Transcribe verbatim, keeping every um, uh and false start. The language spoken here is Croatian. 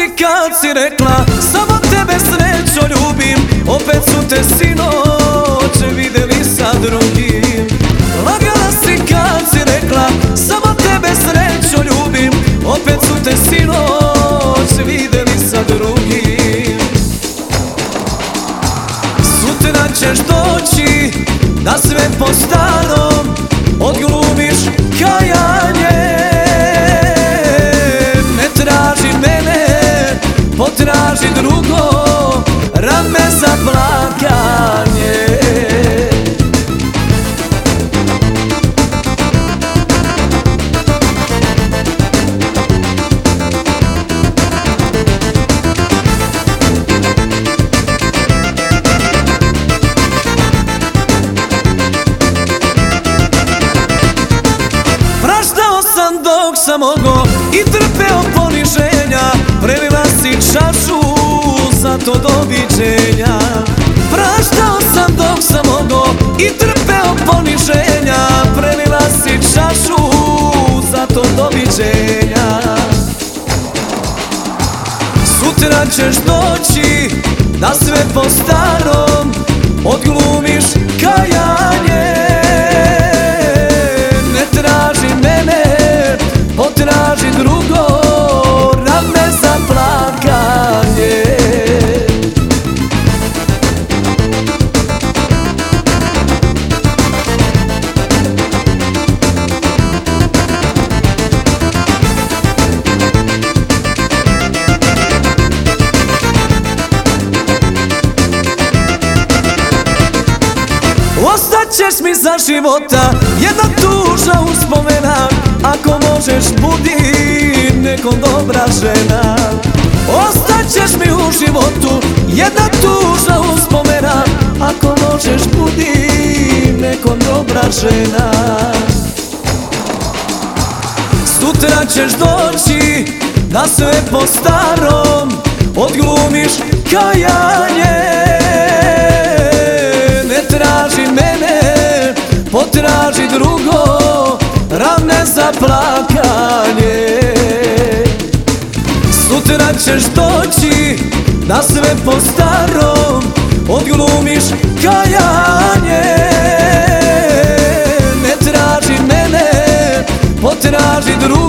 si kad si rekla samo tebe srećo ljubim, opet su te sinoć vidjeli sa drugim. Lagala si kad si rekla samo tebe srećo ljubim, opet su te sinoć vidjeli sa drugim. Sutra ćeš doći da sve po starom odglumiš kajanje. Ne traži mene, potraži drugo rame za plakanje. Praštao sam dok sam mogo i trpeo poniženja, prelila si čašu za to doviđenja. Praštao sam dok sam mogo i trpeo poniženja, prelila si čašu za to doviđenja. Sutra ćeš doći da sve po starom odglumiš kajanje. Ne traži mene, potraži drugo rame za plakanje. Ostaćeš mi za života jedna tužna uspomena, ako možeš budi nekom dobra žena. Ostaćeš mi u životu jedna tužna uspomena, ako možeš budi nekom dobra žena. Sutra ćeš doći da sve po starom odglumiš kajanje. Ne traži mene, potraži drugo rame za plakanje. Sutra ćeš doći da sve po starom odglumiš kajanje. Ne traži mene, potraži drugo